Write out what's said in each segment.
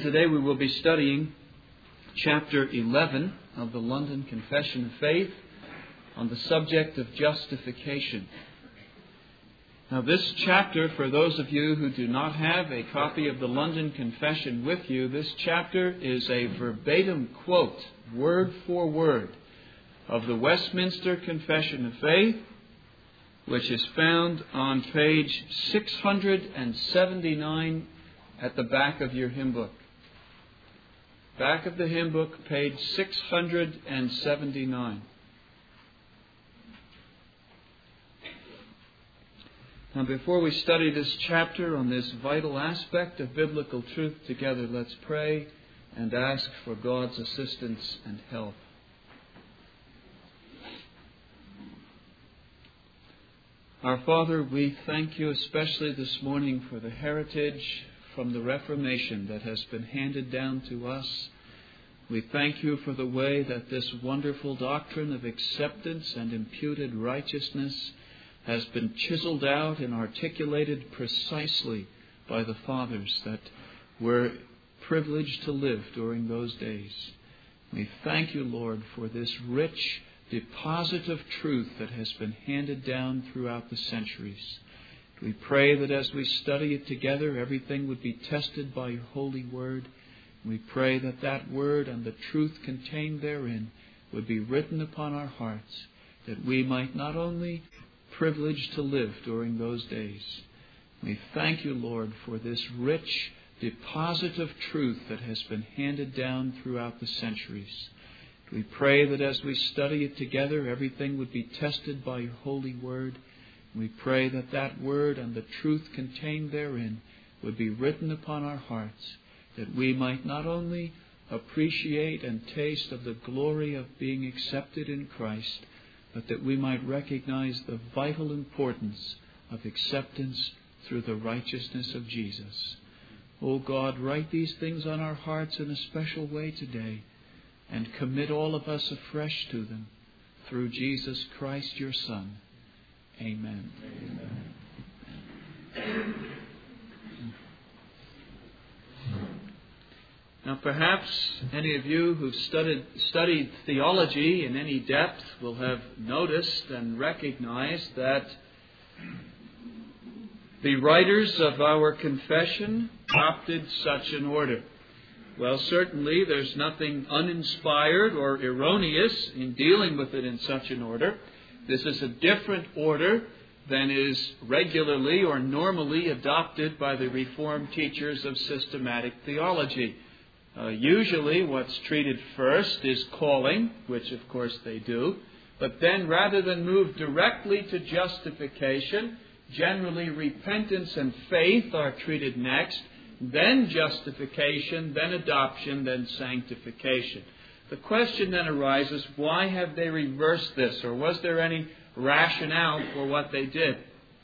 Today we will be studying chapter 11 of the London Confession of Faith on the subject of justification. Now this chapter, for those of you who do not have a copy of the London Confession with you, this chapter is a verbatim quote, word for word, of the Westminster Confession of Faith, which is found on page 679 at the back of your hymn book. Back of the hymn book, page 679. Now, before we study this chapter on this vital aspect of biblical truth together, let's pray and ask for God's assistance and help. Our Father, we thank you especially this morning for the heritage from the Reformation that has been handed down to us. We thank you for the way that this wonderful doctrine of acceptance and imputed righteousness has been chiseled out and articulated precisely by the fathers that were privileged to live during those days. We thank you, Lord, for this rich deposit of truth that has been handed down throughout the centuries. We pray that as we study it together, everything would be tested by your holy word. We pray that that word and the truth contained therein would be written upon our hearts, that we might not only privileged to live during those days. We thank you, Lord, for this rich deposit of truth that has been handed down throughout the centuries. We pray that as we study it together, everything would be tested by your holy word. We pray that that word and the truth contained therein would be written upon our hearts, that we might not only appreciate and taste of the glory of being accepted in Christ, but that we might recognize the vital importance of acceptance through the righteousness of Jesus. O God, write these things on our hearts in a special way today, and commit all of us afresh to them, through Jesus Christ, your Son. Amen. Amen. Now perhaps any of you who've studied theology in any depth will have noticed and recognized that the writers of our confession adopted such an order. Well, certainly there's nothing uninspired or erroneous in dealing with it in such an order. This is a different order than is regularly or normally adopted by the Reformed teachers of systematic theology. Usually what's treated first is calling, which of course they do, but then rather than move directly to justification, generally repentance and faith are treated next, then justification, then adoption, then sanctification. The question then arises, why have they reversed this, or was there any rationale for what they did?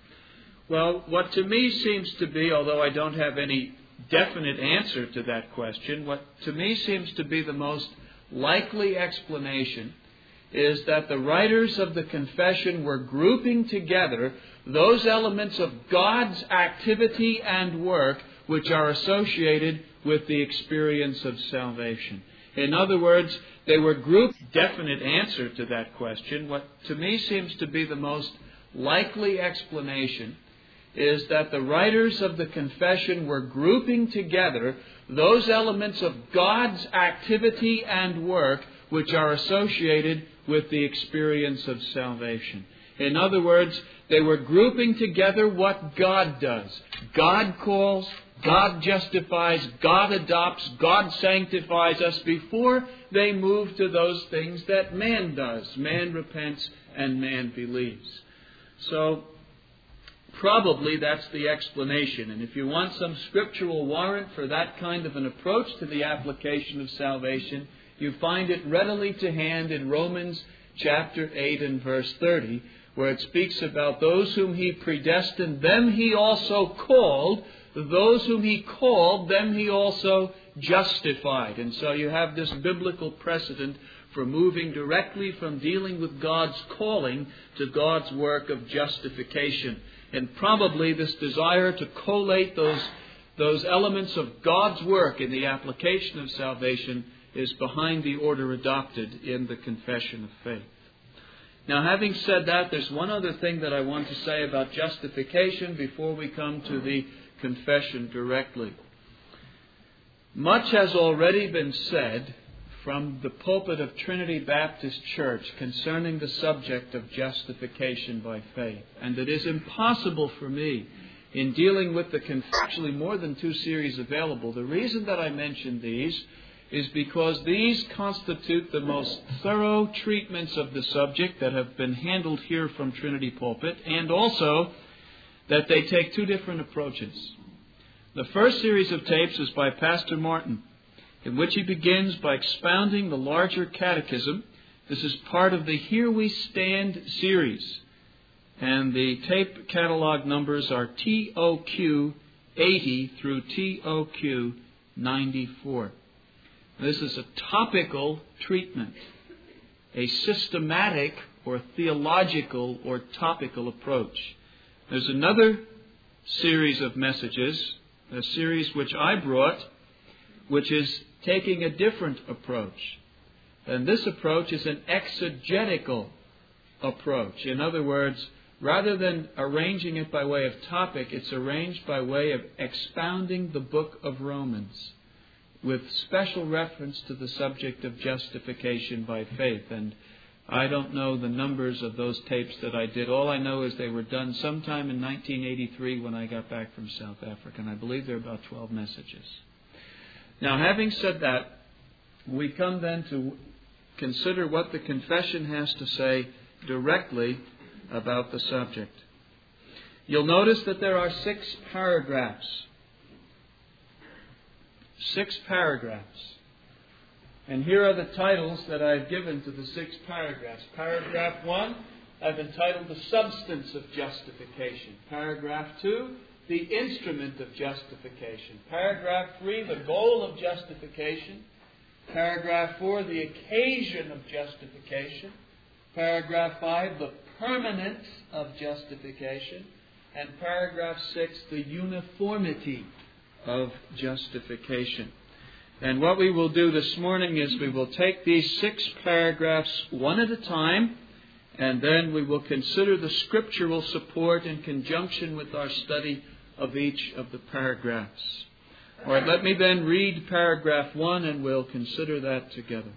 Well, what to me seems to be, although I don't have any definite answer to that question, what to me seems to be the most likely explanation is that the writers of the confession were grouping together those elements of God's activity and work which are associated with the experience of salvation. In other words, they were grouped. Definite answer to that question, what to me seems to be the most likely explanation is that the writers of the confession were grouping together those elements of God's activity and work which are associated with the experience of salvation. In other words, they were grouping together what God does. God calls, God justifies, God adopts, God sanctifies us before they move to those things that man does. Man repents and man believes. So, probably that's the explanation. And if you want some scriptural warrant for that kind of an approach to the application of salvation, you find it readily to hand in Romans chapter 8 and verse 30, where it speaks about those whom he predestined, them he also called. Those whom he called, them he also justified. And so you have this biblical precedent for moving directly from dealing with God's calling to God's work of justification. And probably this desire to collate those elements of God's work in the application of salvation is behind the order adopted in the Confession of Faith. Now, having said that, there's one other thing that I want to say about justification before we come to the confession directly. Much has already been said from the pulpit of Trinity Baptist Church concerning the subject of justification by faith. And it is impossible for me, in dealing with actually more than 2 series available, the reason that I mention these is because these constitute the most thorough treatments of the subject that have been handled here from Trinity Pulpit, and also that they take 2 different approaches. The first series of tapes is by Pastor Martin, in which he begins by expounding the larger catechism. This is part of the Here We Stand series, and the tape catalog numbers are TOQ 80 through TOQ 94. This is a topical treatment, a systematic or theological or topical approach. There's another series of messages, a series which I brought, which is taking a different approach. And this approach is an exegetical approach. In other words, rather than arranging it by way of topic, it's arranged by way of expounding the book of Romans, with special reference to the subject of justification by faith. And I don't know the numbers of those tapes that I did. All I know is they were done sometime in 1983 when I got back from South Africa. And I believe there are about 12 messages. Now, having said that, we come then to consider what the confession has to say directly about the subject. You'll notice that there are 6 paragraphs. 6 paragraphs. And here are the titles that I've given to the 6 paragraphs. Paragraph 1, I've entitled The Substance of Justification. Paragraph 2, The Instrument of Justification. Paragraph 3, The Goal of Justification. Paragraph 4, The Occasion of Justification. Paragraph 5, The Permanence of Justification. And paragraph 6, The Uniformity of Justification. And what we will do this morning is we will take these 6 paragraphs one at a time, and then we will consider the scriptural support in conjunction with our study of each of the paragraphs. All right, let me then read paragraph 1, and we'll consider that together.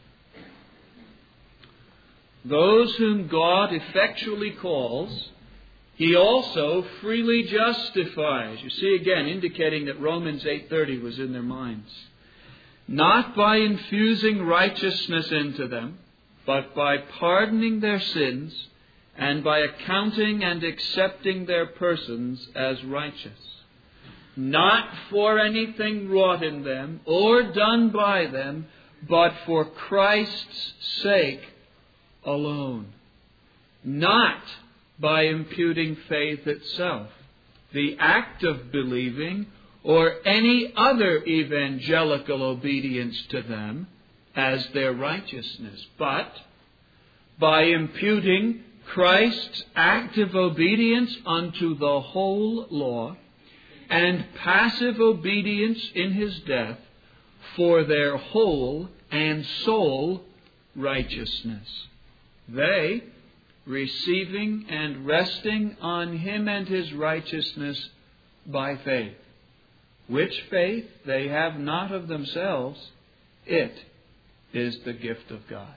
Those whom God effectually calls, He also freely justifies. You see again, indicating that Romans 8:30 was in their minds. Not by infusing righteousness into them, but by pardoning their sins and by accounting and accepting their persons as righteous. Not for anything wrought in them or done by them, but for Christ's sake alone. Not by imputing faith itself, the act of believing, or any other evangelical obedience to them as their righteousness, but by imputing Christ's active obedience unto the whole law and passive obedience in His death for their whole and sole righteousness. They, receiving and resting on Him and His righteousness by faith, which faith they have not of themselves, it is the gift of God.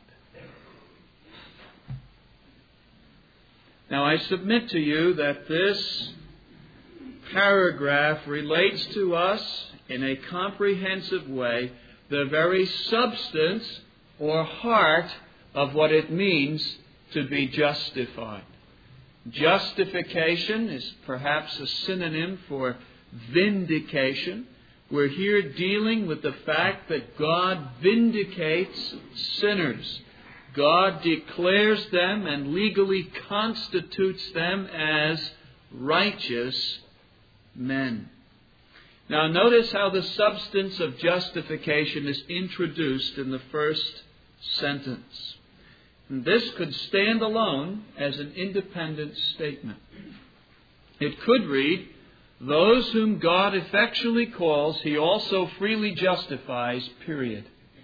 Now I submit to you that this paragraph relates to us in a comprehensive way the very substance or heart of what it means to be justified. Justification is perhaps a synonym for vindication. We're here dealing with the fact that God vindicates sinners. God declares them and legally constitutes them as righteous men. Now notice how the substance of justification is introduced in the first sentence. And this could stand alone as an independent statement. It could read, Those whom God effectually calls, He also freely justifies, period.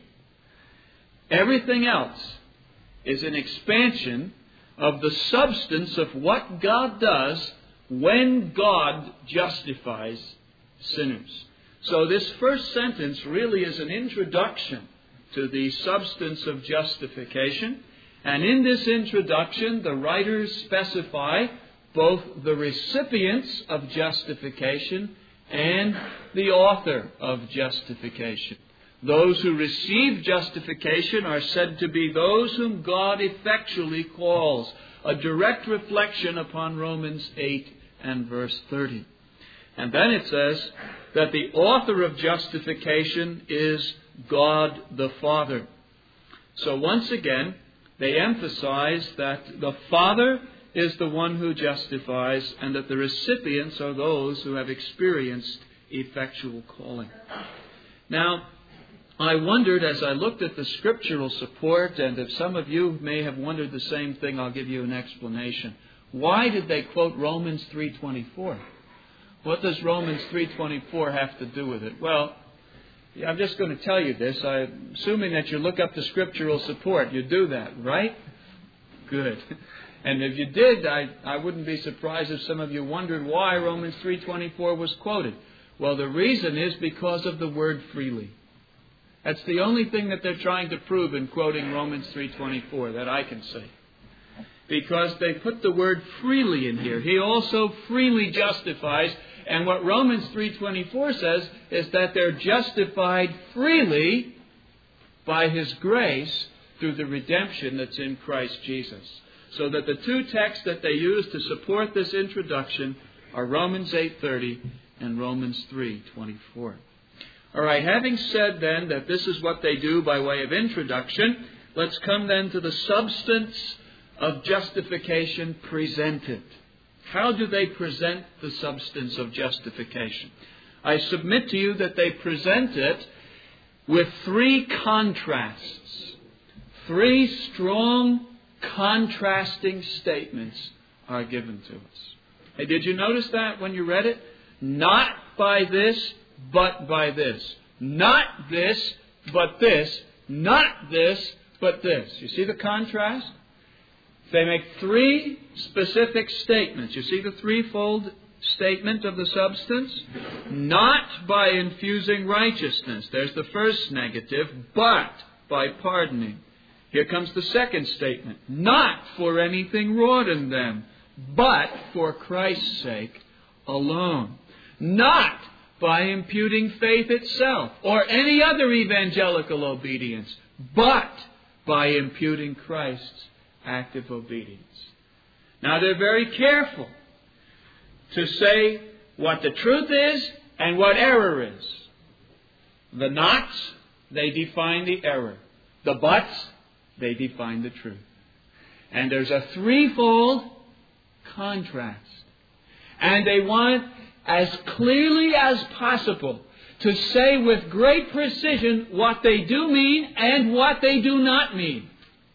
Everything else is an expansion of the substance of what God does when God justifies sinners. So this first sentence really is an introduction to the substance of justification. And in this introduction, the writers specify both the recipients of justification and the author of justification. Those who receive justification are said to be those whom God effectually calls, a direct reflection upon Romans 8 and verse 30. And then it says that the author of justification is God the Father. So once again, they emphasize that the Father is the one who justifies, and that the recipients are those who have experienced effectual calling. Now, I wondered as I looked at the scriptural support, and if some of you may have wondered the same thing, I'll give you an explanation. Why did they quote Romans 3:24? What does Romans 3:24 have to do with it? Well, I'm just going to tell you this. I'm assuming that you look up the scriptural support. You do that, right? Good. And if you did, I wouldn't be surprised if some of you wondered why Romans 3:24 was quoted. Well, the reason is because of the word freely. That's the only thing that they're trying to prove in quoting Romans 3:24 that I can see. Because they put the word freely in here. He also freely justifies. And what Romans 3:24 says is that they're justified freely by His grace through the redemption that's in Christ Jesus. So that the two texts that they use to support this introduction are Romans 8:30 and Romans 3:24. All right, having said then that this is what they do by way of introduction, let's come then to the substance of justification presented. How do they present the substance of justification? I submit to you that they present it with three contrasts. Three strong contrasting statements are given to us. Hey, did you notice that when you read it? Not by this, but by this. Not this, but this. Not this, but this. You see the contrast? They make three specific statements. You see the threefold statement of the substance? Not by infusing righteousness. There's the first negative, but by pardoning. Here comes the second statement. Not for anything wrought in them, but for Christ's sake alone. Not by imputing faith itself or any other evangelical obedience, but by imputing Christ's active obedience. Now they're very careful to say what the truth is and what error is. The nots, they define the error. The buts, they define the truth. And there's a threefold contrast. And they want as clearly as possible to say with great precision what they do mean and what they do not mean.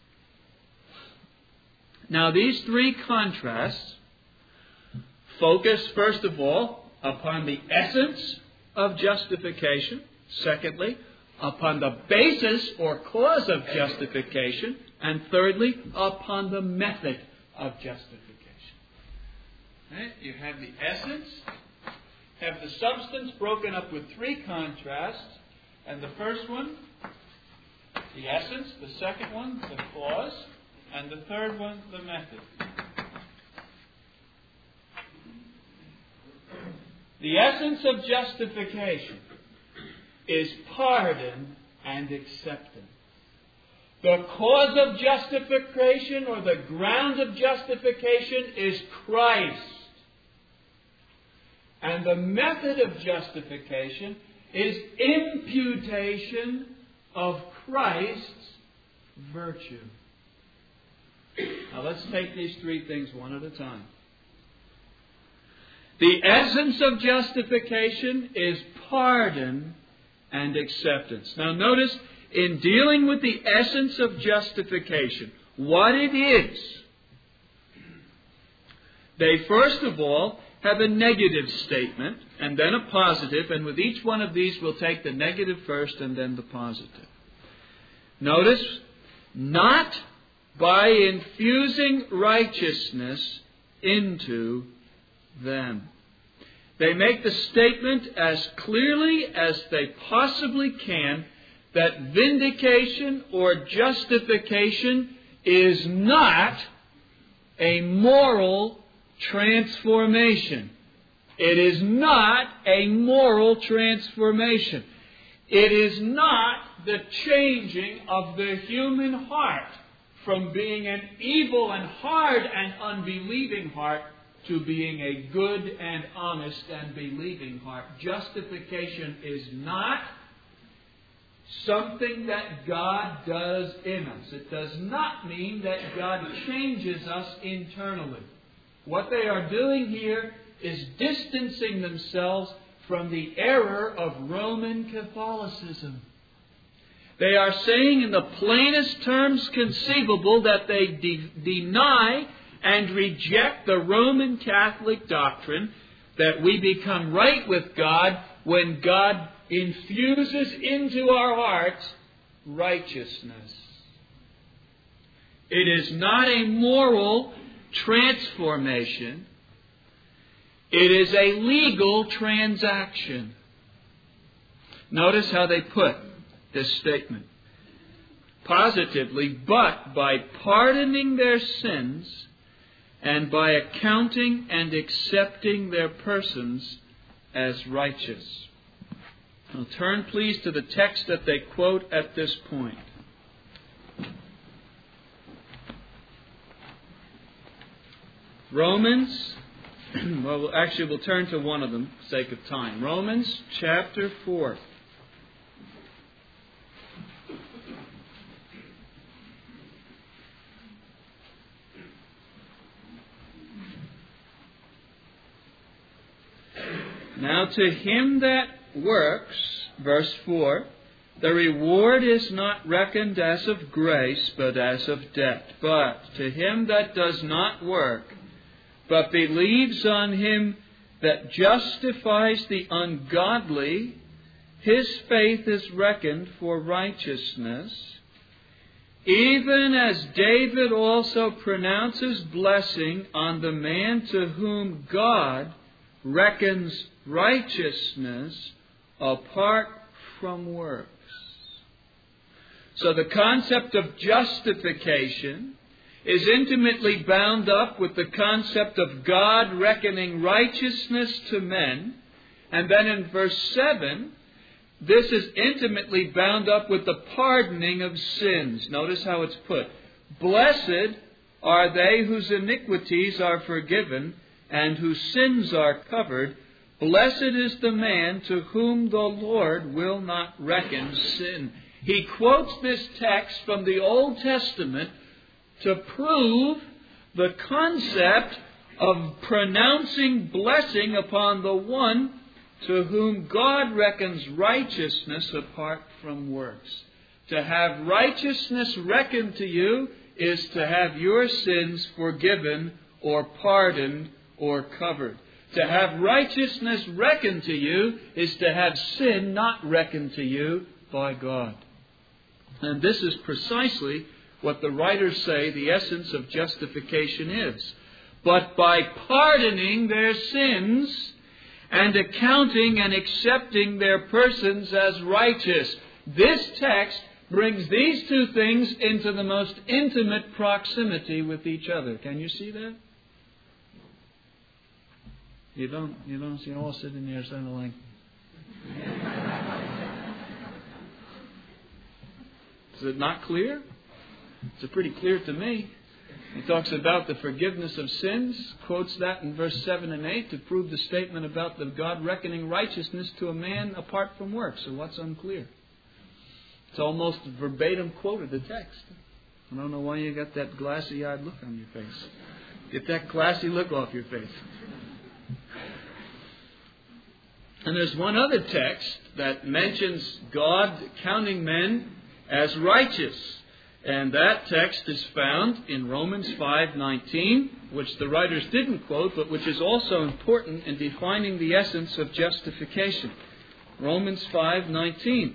Now these three contrasts focus, first of all, upon the essence of justification. Secondly, upon the basis or cause of justification. And thirdly, upon the method of justification. Right? You have the essence, have the substance broken up with three contrasts. And the first one, the essence. The second one, the cause. And the third one, the method. The essence of justification is pardon and acceptance. The cause of justification or the ground of justification is Christ. And the method of justification is imputation of Christ's virtue. Now let's take these three things one at a time. The essence of justification is pardon and acceptance. Now notice, in dealing with the essence of justification, what it is, they first of all have a negative statement and then a positive, and with each one of these we'll take the negative first and then the positive. Notice, not by infusing righteousness into them. They make the statement as clearly as they possibly can that vindication or justification is not a moral transformation. It is not a moral transformation. It is not the changing of the human heart from being an evil and hard and unbelieving heart to being a good and honest and believing heart. Justification is not something that God does in us. It does not mean that God changes us internally. What they are doing here is distancing themselves from the error of Roman Catholicism. They are saying in the plainest terms conceivable that they deny and reject the Roman Catholic doctrine that we become right with God when God infuses into our hearts righteousness. It is not a moral transformation. It is a legal transaction. Notice how they put this statement. Positively, but by pardoning their sins and by accounting and accepting their persons as righteous. Now turn please to the text that they quote at this point. Romans, we'll turn to one of them for the sake of time. Romans chapter 4. Now to him that works, verse 4, the reward is not reckoned as of grace, but as of debt. But to him that does not work, but believes on him that justifies the ungodly, his faith is reckoned for righteousness. Even as David also pronounces blessing on the man to whom God reckons righteousness apart from works. So the concept of justification is intimately bound up with the concept of God reckoning righteousness to men. And then in verse 7, this is intimately bound up with the pardoning of sins. Notice how it's put. Blessed are they whose iniquities are forgiven and whose sins are covered. Blessed is the man to whom the Lord will not reckon sin. He quotes this text from the Old Testament to prove the concept of pronouncing blessing upon the one to whom God reckons righteousness apart from works. To have righteousness reckoned to you is to have your sins forgiven or pardoned or covered. To have righteousness reckoned to you is to have sin not reckoned to you by God. And this is precisely what the writers say the essence of justification is. But by pardoning their sins and accounting and accepting their persons as righteous. This text brings these two things into the most intimate proximity with each other. Can you see that? You don't see all sitting there sounding like... Is it not clear? It's pretty clear to me. He talks about the forgiveness of sins, quotes that in verse 7 and 8 to prove the statement about the God reckoning righteousness to a man apart from works. So what's unclear? It's almost verbatim quoted the text. I don't know why you got that glassy-eyed look on your face. Get that glassy look off your face. And there's one other text that mentions God counting men as righteous. And that text is found in Romans 5:19, which the writers didn't quote, but which is also important in defining the essence of justification. Romans 5:19.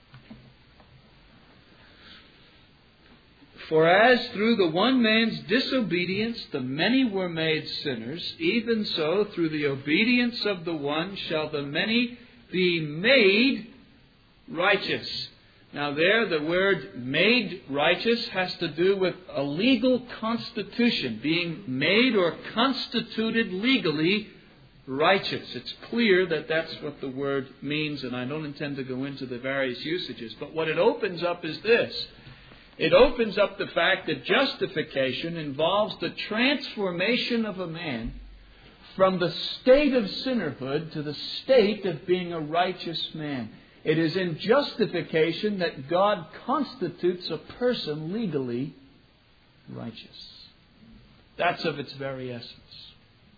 For as through the one man's disobedience the many were made sinners, even so through the obedience of the one shall the many be made righteous. Now there, the word made righteous has to do with a legal constitution, being made or constituted legally righteous. It's clear that that's what the word means, and I don't intend to go into the various usages. But what it opens up is this. It opens up the fact that justification involves the transformation of a man from the state of sinnerhood to the state of being a righteous man. It is in justification that God constitutes a person legally righteous. That's of its very essence.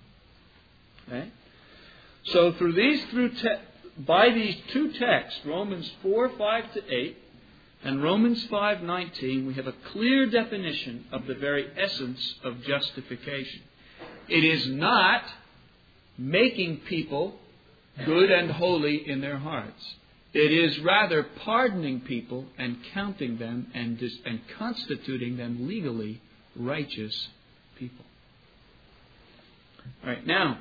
Okay? So by these two texts, Romans 4:5-8, and Romans 5:19, we have a clear definition of the very essence of justification. It is not making people good and holy in their hearts. It is rather pardoning people and counting them and constituting them legally righteous people. All right, now,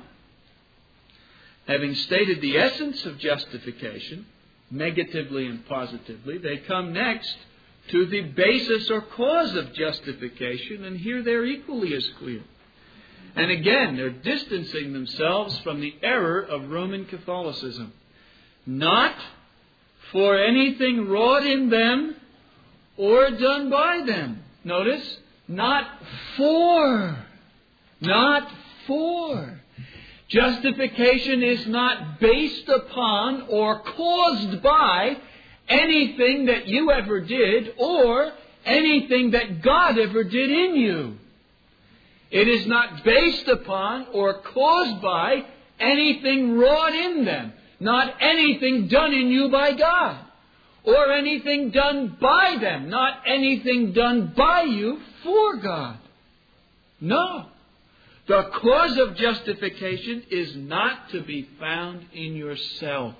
having stated the essence of justification, negatively and positively, they come next to the basis or cause of justification, and here they're equally as clear. And again, they're distancing themselves from the error of Roman Catholicism. Not for anything wrought in them or done by them. Notice, not for. Not for. Justification is not based upon or caused by anything that you ever did or anything that God ever did in you. It is not based upon or caused by anything wrought in them. Not anything done in you by God. Or anything done by them. Not anything done by you for God. No. The cause of justification is not to be found in yourself.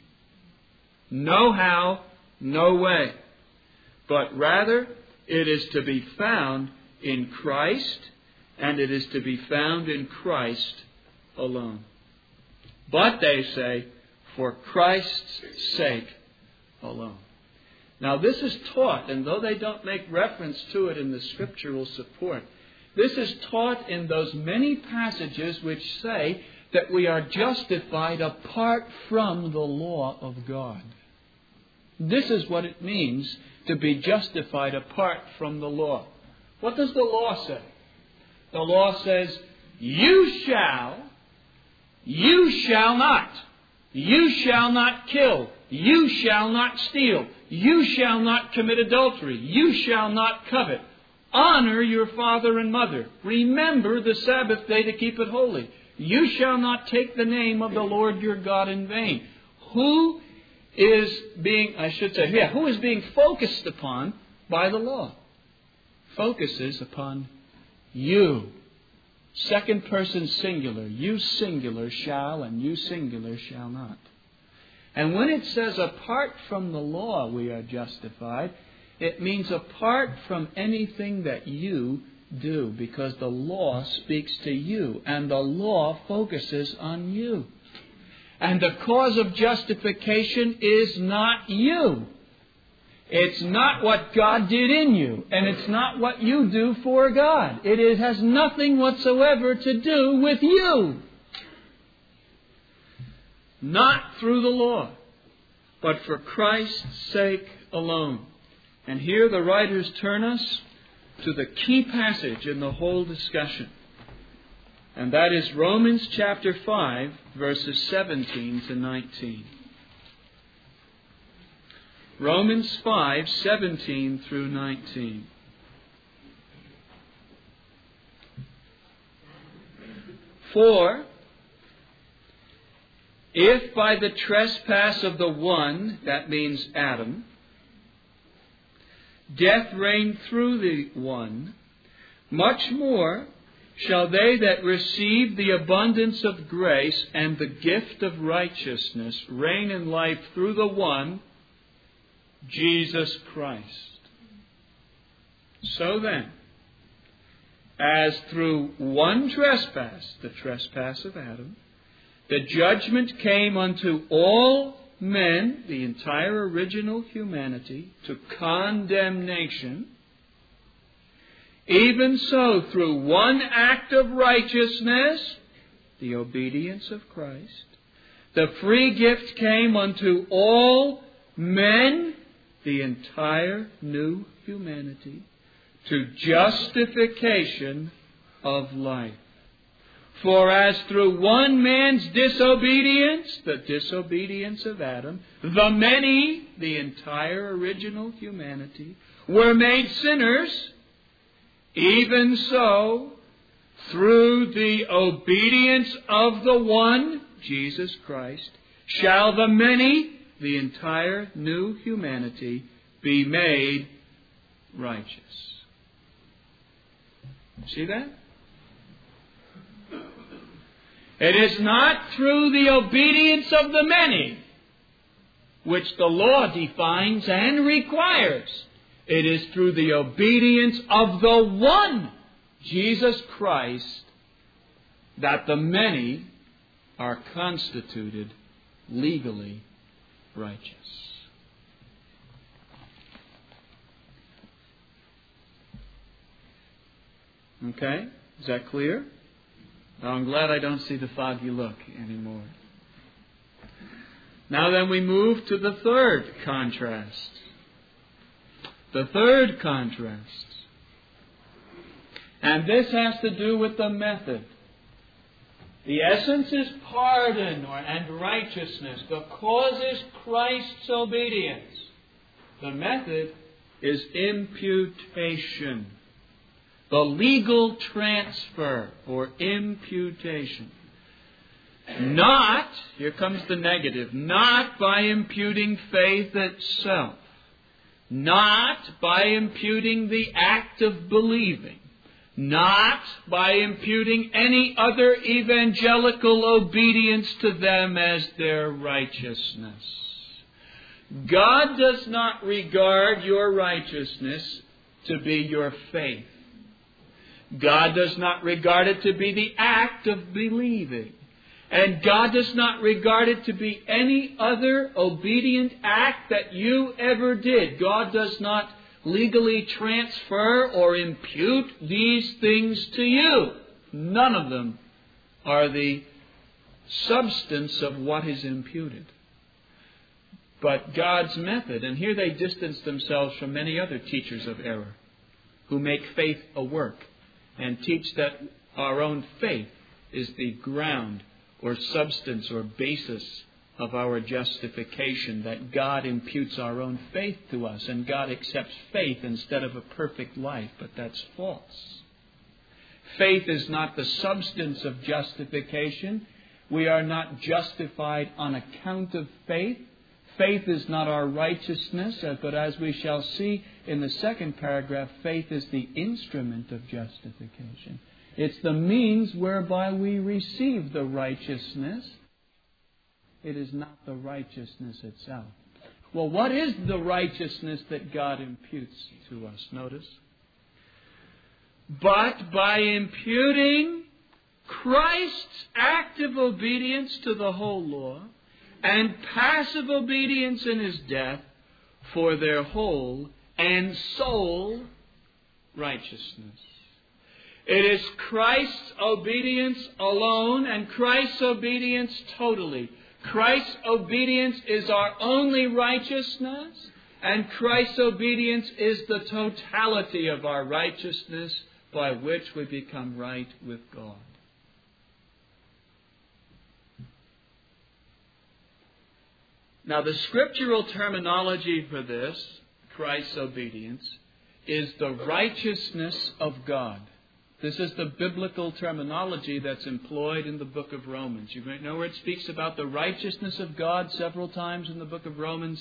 No how, no way. But rather, it is to be found in Christ, and it is to be found in Christ alone. But, they say, for Christ's sake alone. Now, this is taught, and though they don't make reference to it in the scriptural support, this is taught in those many passages which say that we are justified apart from the law of God. This is what it means to be justified apart from the law. What does the law say? The law says, you shall not. You shall not kill. You shall not steal. You shall not commit adultery. You shall not covet. Honor your father and mother. Remember the Sabbath day to keep it holy. You shall not take the name of the Lord your God in vain. Who is being focused upon by the law? Focuses upon you. Second person singular. You singular shall and you singular shall not. And when it says apart from the law we are justified, it means apart from anything that you do, because the law speaks to you and the law focuses on you. And the cause of justification is not you. It's not what God did in you, and it's not what you do for God. It has nothing whatsoever to do with you. Not through the law, but for Christ's sake alone. And here the writers turn us to the key passage in the whole discussion. And that is Romans chapter 5, verses 17 to 19. Romans 5, 17 through 19. For if by the trespass of the one, that means Adam, death reigned through the one, much more shall they that receive the abundance of grace and the gift of righteousness reign in life through the one, Jesus Christ. So then, as through one trespass, the trespass of Adam, the judgment came unto all men, the entire original humanity, to condemnation, even so through one act of righteousness, the obedience of Christ, the free gift came unto all men, the entire new humanity, to justification of life. For as through one man's disobedience, the disobedience of Adam, the many, the entire original humanity, were made sinners, even so, through the obedience of the one, Jesus Christ, shall the many, the entire new humanity, be made righteous. See that? It is not through the obedience of the many, which the law defines and requires. It is through the obedience of the one, Jesus Christ, that the many are constituted legally righteous. Okay? Is that clear? I'm glad I don't see the foggy look anymore. Now then we move to the third contrast. The third contrast. And this has to do with the method. The essence is pardon and righteousness. The cause is Christ's obedience. The method is imputation. The legal transfer or imputation. Not, here comes the negative, not by imputing faith itself. Not by imputing the act of believing. Not by imputing any other evangelical obedience to them as their righteousness. God does not regard your righteousness to be your faith. God does not regard it to be the act of believing. And God does not regard it to be any other obedient act that you ever did. God does not legally transfer or impute these things to you. None of them are the substance of what is imputed. But God's method, and here they distance themselves from many other teachers of error who make faith a work and teach that our own faith is the ground or substance or basis of our justification, that God imputes our own faith to us and God accepts faith instead of a perfect life. But that's false. Faith is not the substance of justification. We are not justified on account of faith. Faith is not our righteousness, but as we shall see in the second paragraph, faith is the instrument of justification. It's the means whereby we receive the righteousness. It is not the righteousness itself. Well, what is the righteousness that God imputes to us? Notice. But by imputing Christ's active obedience to the whole law and passive obedience in His death for their whole and sole righteousness. It is Christ's obedience alone and Christ's obedience totally. Christ's obedience is our only righteousness, and Christ's obedience is the totality of our righteousness by which we become right with God. Now, the scriptural terminology for this, Christ's obedience, is the righteousness of God. This is the biblical terminology that's employed in the book of Romans. You might know where it speaks about the righteousness of God several times in the book of Romans.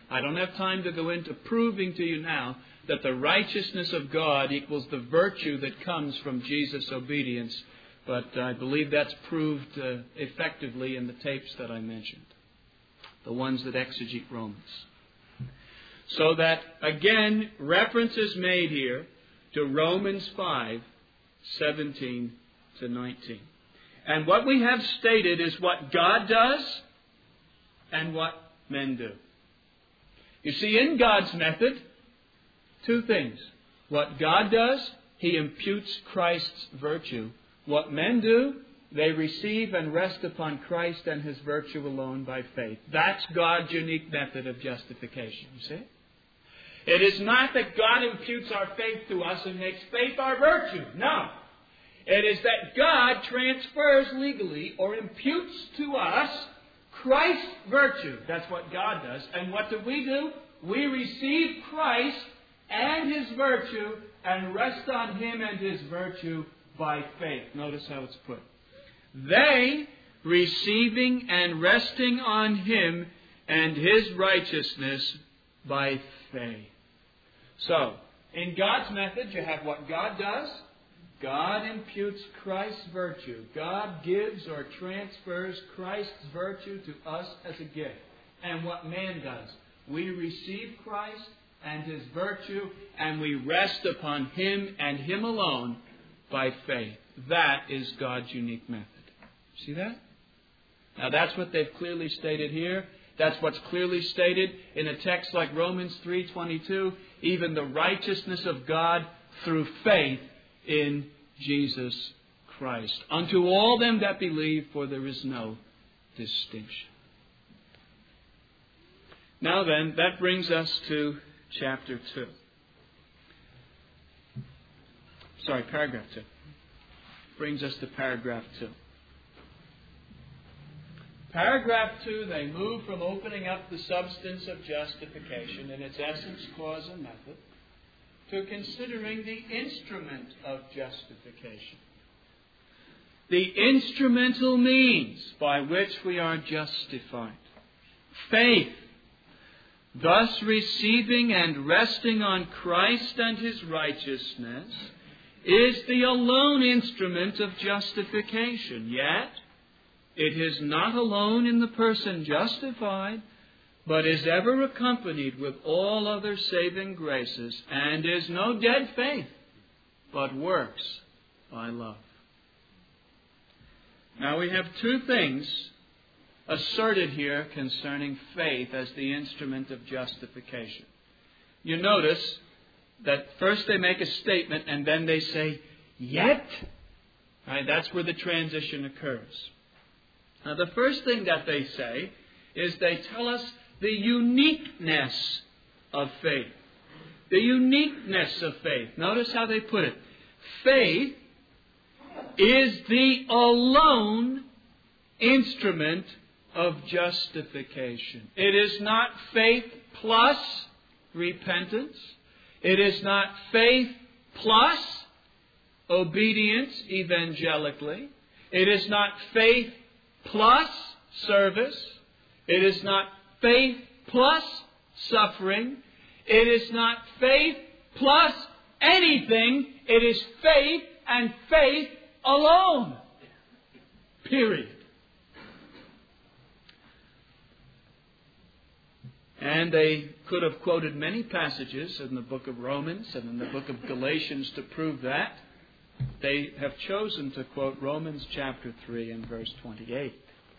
I don't have time to go into proving to you now that the righteousness of God equals the virtue that comes from Jesus' obedience, but I believe that's proved effectively in the tapes that I mentioned, the ones that exegete Romans. So that, again, reference is made here to Romans 5:17 to 19. And what we have stated is what God does and what men do. You see, in God's method, two things. What God does, He imputes Christ's virtue. What men do, they receive and rest upon Christ and His virtue alone by faith. That's God's unique method of justification, you see? It is not that God imputes our faith to us and makes faith our virtue. No. It is that God transfers legally or imputes to us Christ's virtue. That's what God does. And what do? We receive Christ and His virtue and rest on Him and His virtue by faith. Notice how it's put. They, receiving and resting on Him and His righteousness by faith. So, in God's method, you have what God does. God imputes Christ's virtue. God gives or transfers Christ's virtue to us as a gift. And what man does, we receive Christ and His virtue, and we rest upon Him and Him alone by faith. That is God's unique method. See that? Now that's what they've clearly stated here. That's what's clearly stated in a text like Romans 3:22, even the righteousness of God through faith in Jesus Christ. Unto all them that believe, for there is no distinction. Now then, that brings us to chapter 2. Paragraph 2. Brings us to paragraph 2. Paragraph 2, they move from opening up the substance of justification in its essence, cause, and method to considering the instrument of justification. The instrumental means by which we are justified. Faith. Thus receiving and resting on Christ and His righteousness is the alone instrument of justification. Yet, it is not alone in the person justified, but is ever accompanied with all other saving graces, and is no dead faith, but works by love. Now we have two things asserted here concerning faith as the instrument of justification. You notice that first they make a statement and then they say, yet. Right, that's where the transition occurs. Now the first thing that they say is they tell us the uniqueness of faith. The uniqueness of faith. Notice how they put it. Faith is the alone instrument of justification. It is not faith plus repentance. It is not faith plus obedience evangelically. It is not faith plus service. It is not faith plus suffering. It is not faith plus anything. It is faith and faith alone. Period. And they could have quoted many passages in the book of Romans and in the book of Galatians to prove that. They have chosen to quote Romans chapter 3 and verse 28.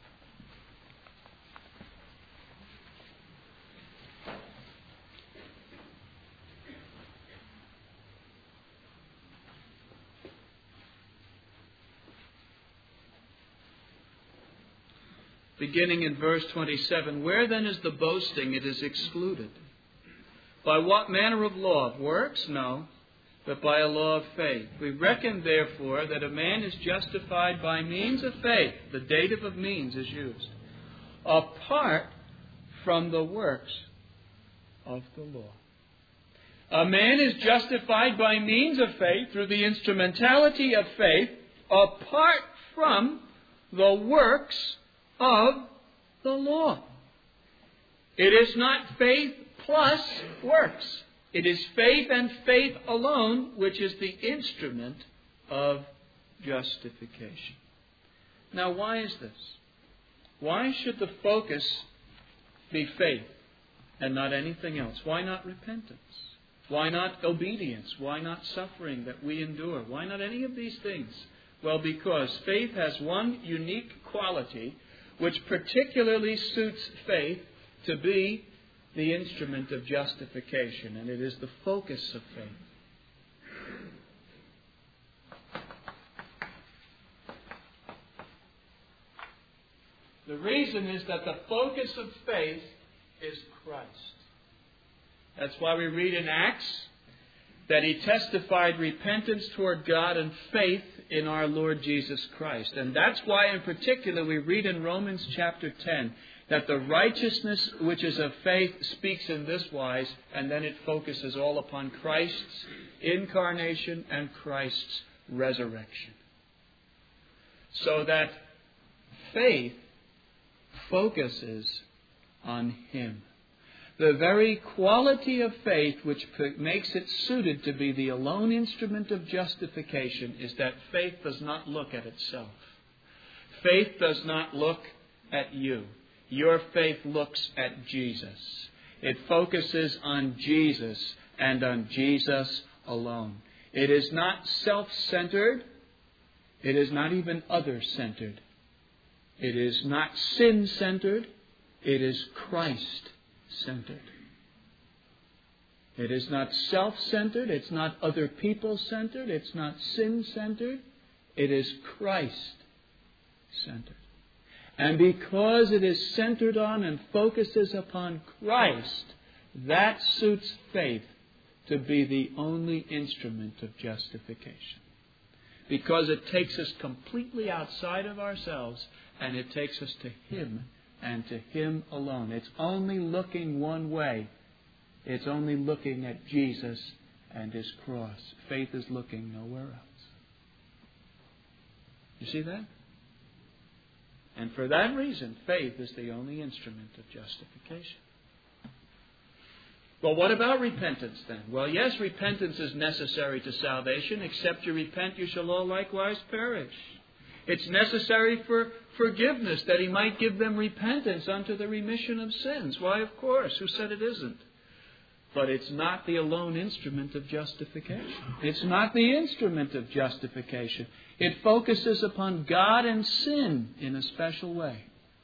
Beginning in verse 27, where then is the boasting? It is excluded. By what manner of law? Of works? No, but by a law of faith. We reckon, therefore, that a man is justified by means of faith. The dative of means is used. Apart from the works of the law. A man is justified by means of faith through the instrumentality of faith apart from the works of the law. It is not faith plus works. It is faith and faith alone, which is the instrument of justification. Now, why is this? Why should the focus be faith and not anything else? Why not repentance? Why not obedience? Why not suffering that we endure? Why not any of these things? Well, because faith has one unique quality which particularly suits faith to be the instrument of justification, and it is the focus of faith. The reason is that the focus of faith is Christ. That's why we read in Acts that He testified repentance toward God and faith in our Lord Jesus Christ. And that's why in particular we read in Romans chapter 10 that the righteousness which is of faith speaks in this wise, and then it focuses all upon Christ's incarnation and Christ's resurrection. So that faith focuses on Him. The very quality of faith which makes it suited to be the alone instrument of justification is that faith does not look at itself. Faith does not look at you. Your faith looks at Jesus. It focuses on Jesus and on Jesus alone. It is not self-centered. It is not even other-centered. It is not sin-centered. It is Christ-centered. It is not self-centered. It's not other people-centered. It's not sin-centered. It is Christ-centered. And because it is centered on and focuses upon Christ, that suits faith to be the only instrument of justification. Because it takes us completely outside of ourselves and it takes us to Him and to Him alone. It's only looking one way. It's only looking at Jesus and His cross. Faith is looking nowhere else. You see that? And for that reason, faith is the only instrument of justification. Well, what about repentance then? Well, yes, repentance is necessary to salvation. Except you repent, you shall all likewise perish. It's necessary for forgiveness, that He might give them repentance unto the remission of sins. Why, of course. Who said it isn't? But it's not the alone instrument of justification. It's not the instrument of justification. It focuses upon God and sin in a special way.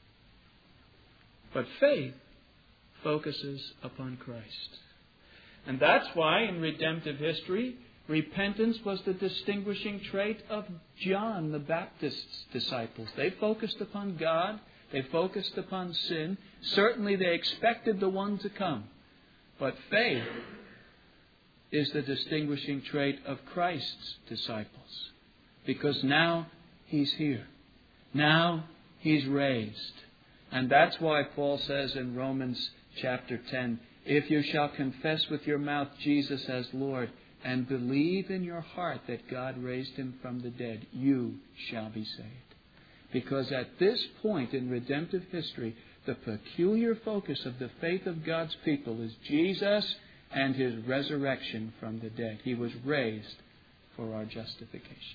But faith focuses upon Christ. And that's why in redemptive history, repentance was the distinguishing trait of John the Baptist's disciples. They focused upon God. They focused upon sin. Certainly they expected the one to come. But faith is the distinguishing trait of Christ's disciples. Because now He's here. Now He's raised. And that's why Paul says in Romans chapter 10, if you shall confess with your mouth Jesus as Lord and believe in your heart that God raised Him from the dead, you shall be saved. Because at this point in redemptive history, the peculiar focus of the faith of God's people is Jesus and His resurrection from the dead. He was raised for our justification.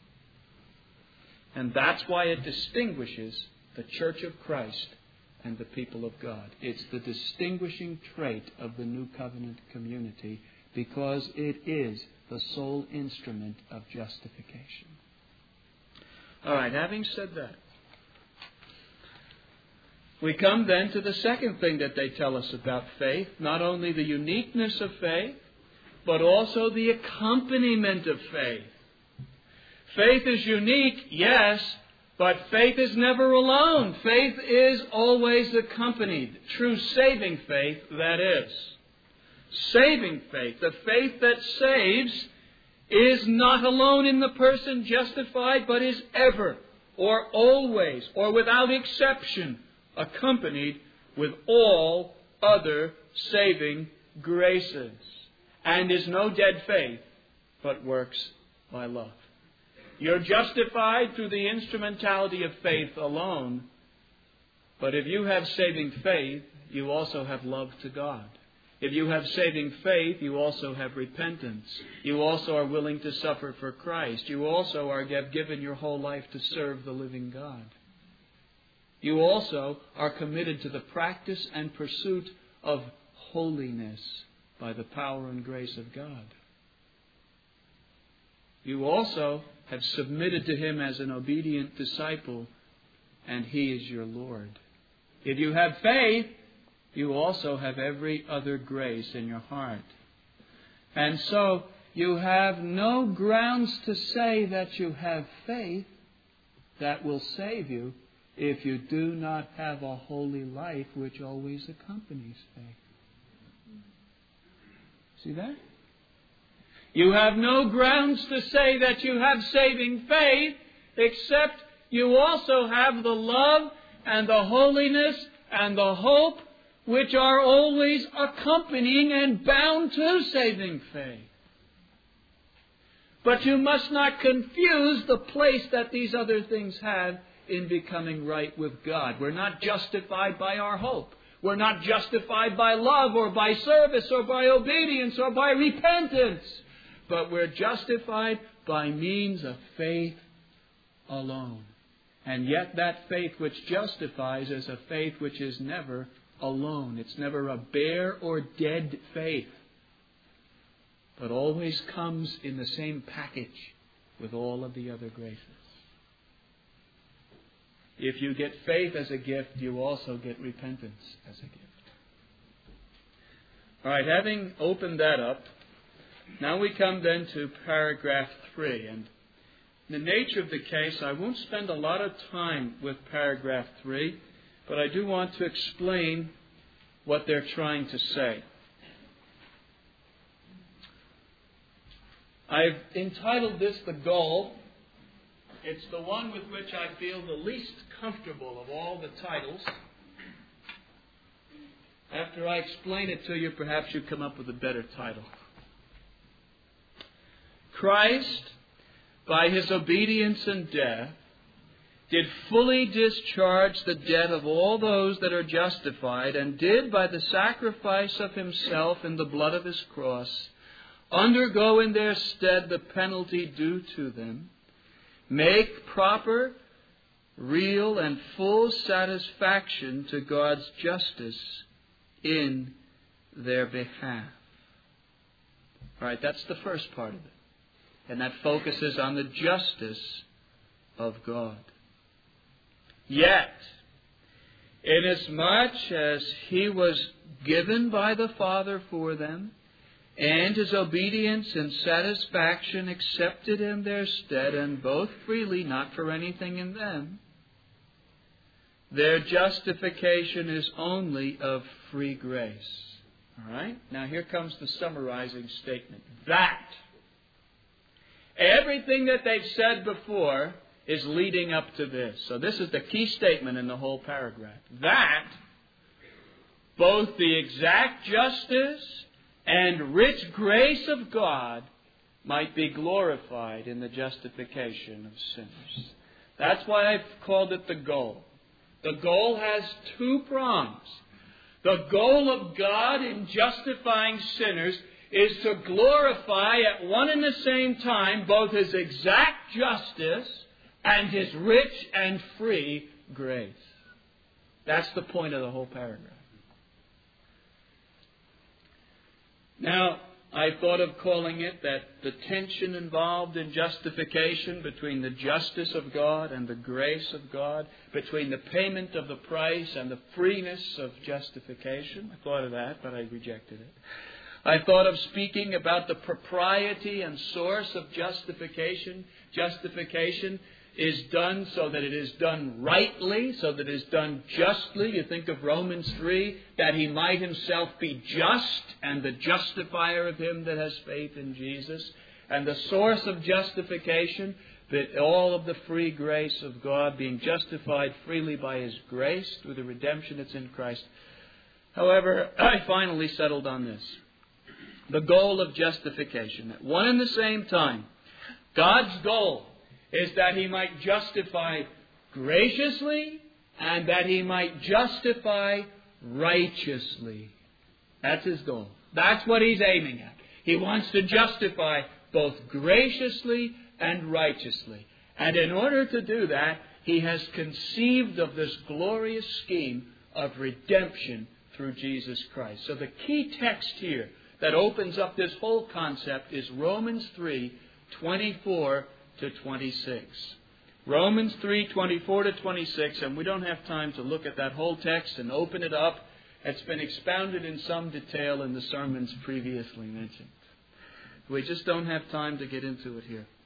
And that's why it distinguishes the Church of Christ and the people of God. It's the distinguishing trait of the New Covenant community because it is the sole instrument of justification. All right, having said that, we come then to the second thing that they tell us about faith, not only the uniqueness of faith, but also the accompaniment of faith. Faith is unique, yes, but faith is never alone. Faith is always accompanied. True saving faith, that is. Saving faith, the faith that saves, is not alone in the person justified, but is ever, or always, or without exception, accompanied with all other saving graces, and is no dead faith, but works by love. You're justified through the instrumentality of faith alone, but if you have saving faith, you also have love to God. If you have saving faith, you also have repentance. You also are willing to suffer for Christ. You also have given your whole life to serve the living God. You also are committed to the practice and pursuit of holiness by the power and grace of God. You also have submitted to Him as an obedient disciple, and He is your Lord. If you have faith, you also have every other grace in your heart. And so you have no grounds to say that you have faith that will save you if you do not have a holy life which always accompanies faith. See that? You have no grounds to say that you have saving faith, except you also have the love and the holiness and the hope which are always accompanying and bound to saving faith. But you must not confuse the place that these other things have in becoming right with God. We're not justified by our hope. We're not justified by love or by service or by obedience or by repentance. But we're justified by means of faith alone. And yet that faith which justifies is a faith which is never alone. It's never a bare or dead faith, but always comes in the same package with all of the other graces. If you get faith as a gift, you also get repentance as a gift. All right, having opened that up, now we come then to paragraph 3. And in the nature of the case, I won't spend a lot of time with paragraph 3, but I do want to explain what they're trying to say. I've entitled this The Goal. It's the one with which I feel the least comfortable of all the titles. After I explain it to you, perhaps you come up with a better title. Christ, by His obedience and death, did fully discharge the debt of all those that are justified, and did, by the sacrifice of Himself in the blood of His cross, undergo in their stead the penalty due to them, make proper, real, and full satisfaction to God's justice in their behalf. All right, that's the first part of it. And that focuses on the justice of God. Yet, inasmuch as He was given by the Father for them, and His obedience and satisfaction accepted in their stead, and both freely, not for anything in them, their justification is only of free grace. All right? Now here comes the summarizing statement. That everything that they've said before is leading up to this. So this is the key statement in the whole paragraph. That both the exact justice and rich grace of God might be glorified in the justification of sinners. That's why I've called it the goal. The goal has two prongs. The goal of God in justifying sinners is to glorify at one and the same time both His exact justice and His rich and free grace. That's the point of the whole paragraph. Now, I thought of calling it that the tension involved in justification between the justice of God and the grace of God, between the payment of the price and the freeness of justification. I thought of that, but I rejected it. I thought of speaking about the propriety and source of justification. Justification is done so that it is done rightly, so that it is done justly. You think of Romans 3, that He might Himself be just and the justifier of him that has faith in Jesus. And the source of justification, that all of the free grace of God being justified freely by His grace through the redemption that's in Christ. However, I finally settled on this. The goal of justification. At one and the same time, God's goal is that He might justify graciously and that He might justify righteously. That's his goal. That's what he's aiming at. He wants to justify both graciously and righteously. And in order to do that, he has conceived of this glorious scheme of redemption through Jesus Christ. So the key text here that opens up this whole concept is Romans 3:24 to 26. Romans 3:24 to 26, and we don't have time to look at that whole text and open it up. It's been expounded in some detail in the sermons previously mentioned. We just don't have time to get into it here.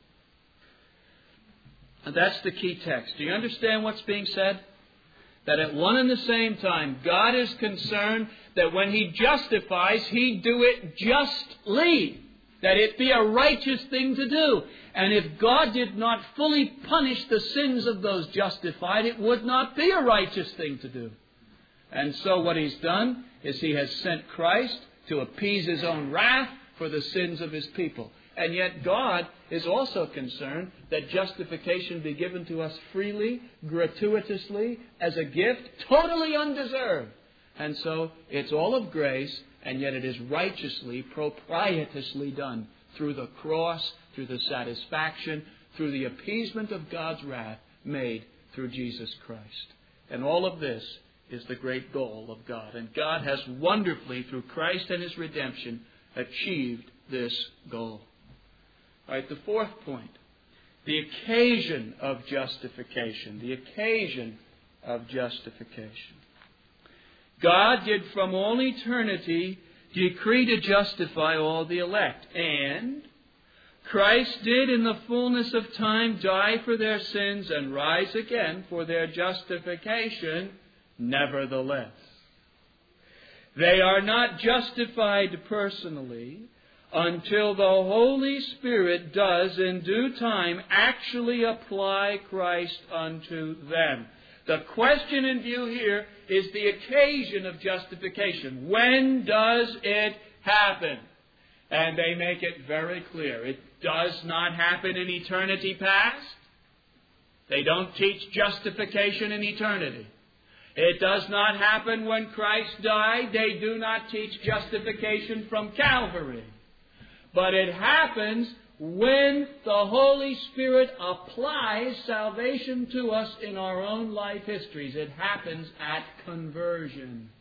And that's the key text. Do you understand what's being said? That at one and the same time, God is concerned that when He justifies, He do it justly. That it be a righteous thing to do. And if God did not fully punish the sins of those justified, it would not be a righteous thing to do. And so what He's done is He has sent Christ to appease His own wrath for the sins of His people. And yet God is also concerned that justification be given to us freely, gratuitously, as a gift, totally undeserved. And so it's all of grace, and yet it is righteously, proprietously done through the cross, through the satisfaction, through the appeasement of God's wrath made through Jesus Christ. And all of this is the great goal of God. And God has wonderfully, through Christ and His redemption, achieved this goal. All right, the fourth point, the occasion of justification. The occasion of justification. God did from all eternity decree to justify all the elect. And Christ did in the fullness of time die for their sins and rise again for their justification, nevertheless. They are not justified personally until the Holy Spirit does in due time actually apply Christ unto them. The question in view here is the occasion of justification. When does it happen? And they make it very clear. It does not happen in eternity past. They don't teach justification in eternity. It does not happen when Christ died. They do not teach justification from Calvary. But it happens when the Holy Spirit applies salvation to us in our own life histories. It happens at conversion.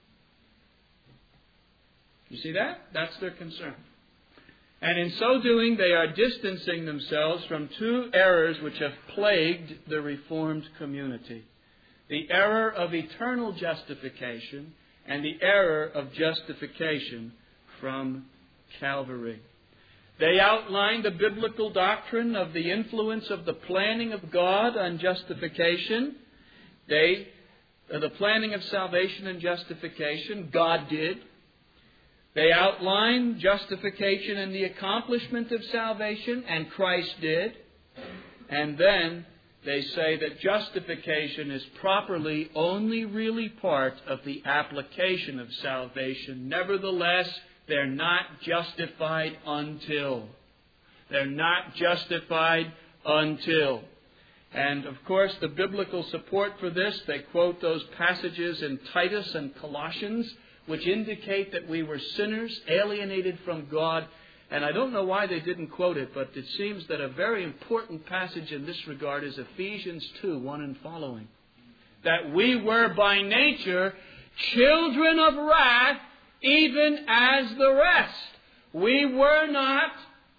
You see that? That's their concern. And in so doing, they are distancing themselves from two errors which have plagued the Reformed community. The error of eternal justification and the error of justification from Calvary. They outline the biblical doctrine of the influence of the planning of God on justification. The planning of salvation and justification, God did. They outline justification and the accomplishment of salvation, and Christ did. And then they say that justification is properly only really part of the application of salvation. Nevertheless, they're not justified until. They're not justified until. And, of course, the biblical support for this, they quote those passages in Titus and Colossians, which indicate that we were sinners, alienated from God. And I don't know why they didn't quote it, but it seems that a very important passage in this regard is Ephesians 2:1 and following. That we were by nature children of wrath, even as the rest. We were not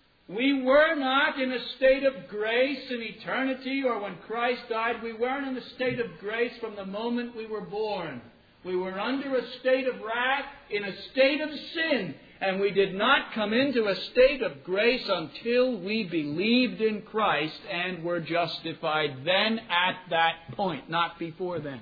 in a state of grace in eternity, or when Christ died, we weren't in a state of grace from the moment we were born. We were under a state of wrath, in a state of sin, and we did not come into a state of grace until we believed in Christ and were justified then at that point, not before then.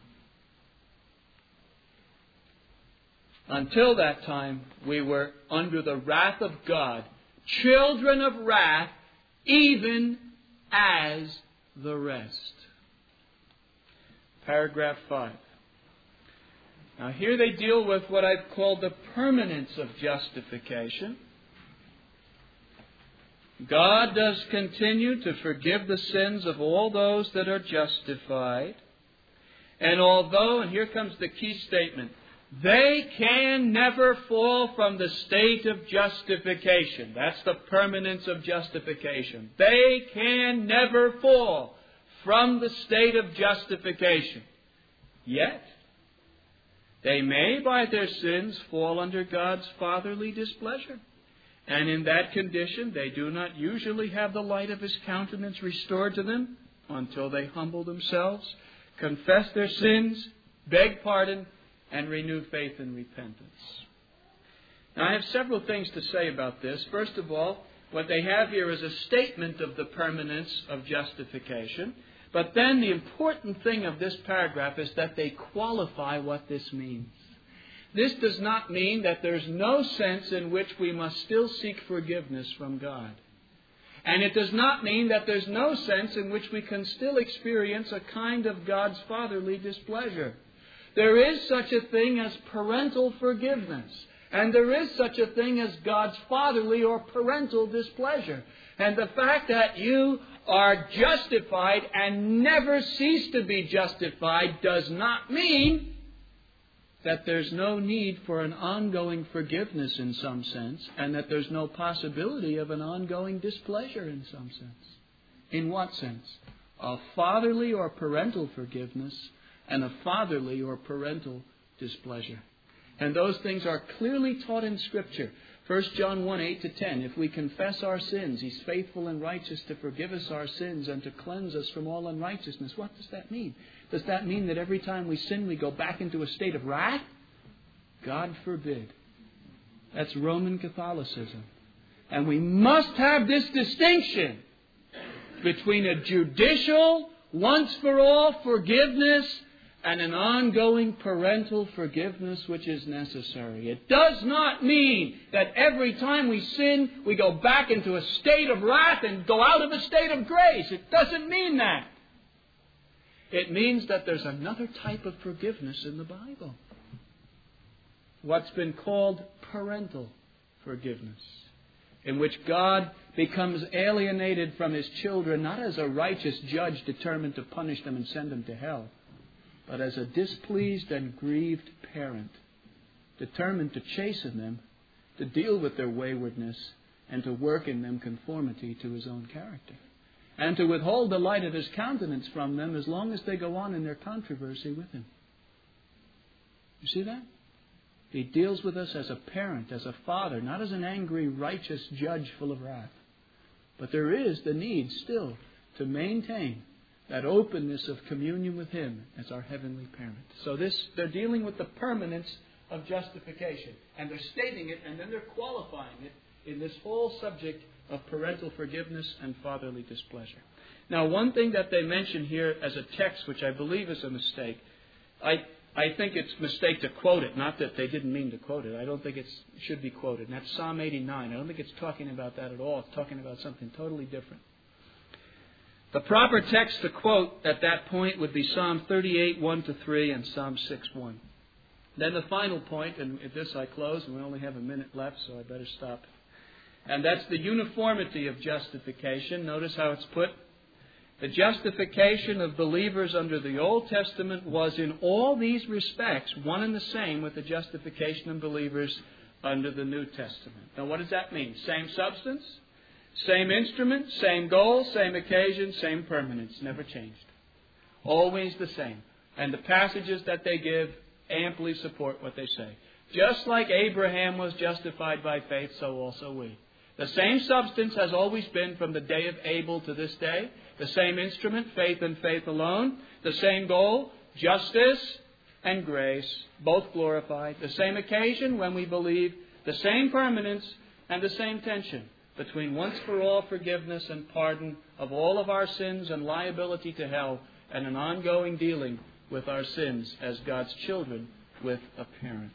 Until that time, we were under the wrath of God, children of wrath, even as the rest. Paragraph 5. Now here they deal with what I've called the permanence of justification. God does continue to forgive the sins of all those that are justified. And although, and here comes the key statement, they can never fall from the state of justification. That's the permanence of justification. They can never fall from the state of justification. Yet, they may, by their sins, fall under God's fatherly displeasure. And in that condition, they do not usually have the light of His countenance restored to them until they humble themselves, confess their sins, beg pardon, and renew faith and repentance. Now, I have several things to say about this. First of all, what they have here is a statement of the permanence of justification. But then the important thing of this paragraph is that they qualify what this means. This does not mean that there's no sense in which we must still seek forgiveness from God. And it does not mean that there's no sense in which we can still experience a kind of God's fatherly displeasure. There is such a thing as parental forgiveness. And there is such a thing as God's fatherly or parental displeasure. And the fact that you are justified and never cease to be justified does not mean that there's no need for an ongoing forgiveness in some sense, and that there's no possibility of an ongoing displeasure in some sense. In what sense? A fatherly or parental forgiveness and a fatherly or parental displeasure. And those things are clearly taught in Scripture. 1 John 1, 8-10, if we confess our sins, He's faithful and righteous to forgive us our sins and to cleanse us from all unrighteousness. What does that mean? Does that mean that every time we sin, we go back into a state of wrath? God forbid. That's Roman Catholicism. And we must have this distinction between a judicial, once-for-all forgiveness and an ongoing parental forgiveness which is necessary. It does not mean that every time we sin, we go back into a state of wrath and go out of a state of grace. It doesn't mean that. It means that there's another type of forgiveness in the Bible. What's been called parental forgiveness, in which God becomes alienated from His children, not as a righteous judge determined to punish them and send them to hell, but as a displeased and grieved parent, determined to chasten them, to deal with their waywardness, and to work in them conformity to His own character, and to withhold the light of His countenance from them as long as they go on in their controversy with Him. You see that? He deals with us as a parent, as a father, not as an angry, righteous judge full of wrath. But there is the need still to maintain that openness of communion with Him as our heavenly parent. So they're dealing with the permanence of justification. And they're stating it, and then they're qualifying it in this whole subject of parental forgiveness and fatherly displeasure. Now, one thing that they mention here as a text, which I believe is a mistake, I think it's a mistake to quote it. Not that they didn't mean to quote it. I don't think it should be quoted. And that's Psalm 89. I don't think it's talking about that at all. It's talking about something totally different. The proper text to quote at that point would be Psalm 38, 1-3, and Psalm 6, 1. Then the final point, and at this I close, and we only have a minute left, so I better stop. And that's the uniformity of justification. Notice how it's put. The justification of believers under the Old Testament was in all these respects one and the same with the justification of believers under the New Testament. Now, what does that mean? Same substance, same instrument, same goal, same occasion, same permanence. Never changed. Always the same. And the passages that they give amply support what they say. Just like Abraham was justified by faith, so also we. The same substance has always been from the day of Abel to this day. The same instrument, faith and faith alone. The same goal, justice and grace, both glorified. The same occasion when we believe. The same permanence and the same tension between once-for-all forgiveness and pardon of all of our sins and liability to hell, and an ongoing dealing with our sins as God's children with a parent.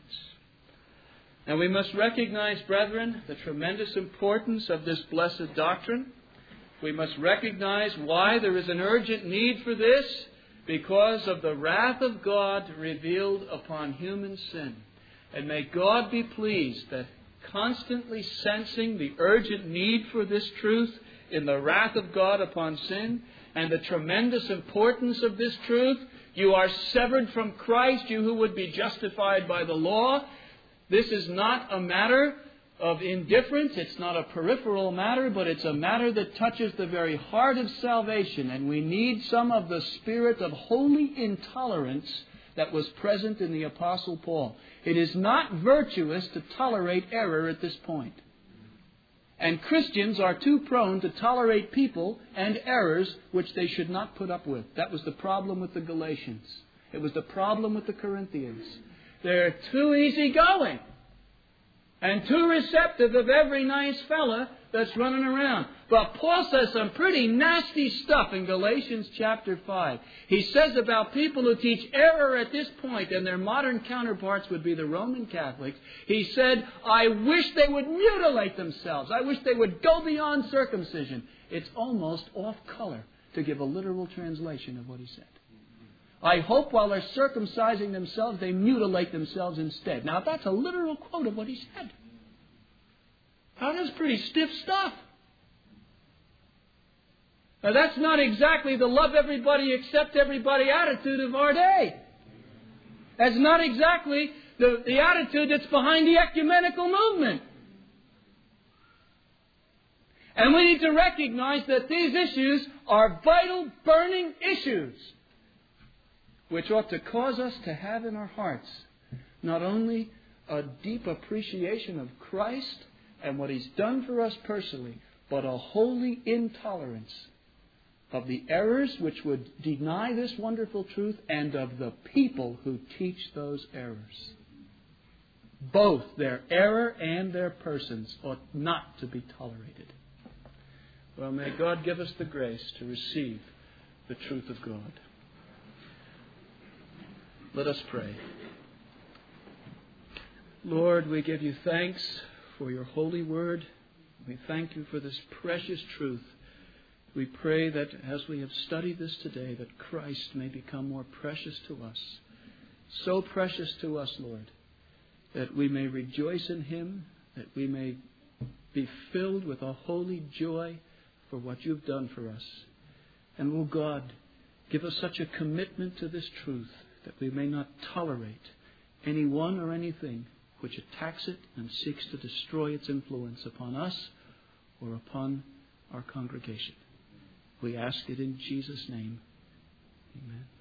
And we must recognize, brethren, the tremendous importance of this blessed doctrine. We must recognize why there is an urgent need for this, because of the wrath of God revealed upon human sin. And may God be pleased that constantly sensing the urgent need for this truth in the wrath of God upon sin, and the tremendous importance of this truth You are severed from Christ, you who would be justified by the law. This is not a matter of indifference. It's not a peripheral matter, but it's a matter that touches the very heart of salvation. And we need some of the spirit of holy intolerance that was present in the Apostle Paul. It is not virtuous to tolerate error at this point. And Christians are too prone to tolerate people and errors which they should not put up with. That was the problem with the Galatians. It was the problem with the Corinthians. They're too easygoing and too receptive of every nice fella that's running around. But Paul says some pretty nasty stuff in Galatians chapter 5. He says about people who teach error at this point, and their modern counterparts would be the Roman Catholics. He said, I wish they would mutilate themselves. I wish they would go beyond circumcision. It's almost off color to give a literal translation of what he said. I hope while they're circumcising themselves, they mutilate themselves instead. Now, that's a literal quote of what he said. Now, that's pretty stiff stuff. Now, that's not exactly the love everybody, accept everybody attitude of our day. That's not exactly the attitude that's behind the ecumenical movement. And we need to recognize that these issues are vital, burning issues, which ought to cause us to have in our hearts not only a deep appreciation of Christ and what He's done for us personally, but a holy intolerance of the errors which would deny this wonderful truth and of the people who teach those errors. Both their error and their persons ought not to be tolerated. Well, may God give us the grace to receive the truth of God. Let us pray. Lord, we give you thanks for your holy word. We thank you for this precious truth. We pray that as we have studied this today, that Christ may become more precious to us. So precious to us, Lord, that we may rejoice in Him, that we may be filled with a holy joy for what you've done for us. And, oh God, give us such a commitment to this truth that we may not tolerate anyone or anything which attacks it and seeks to destroy its influence upon us or upon our congregation. We ask it in Jesus' name. Amen.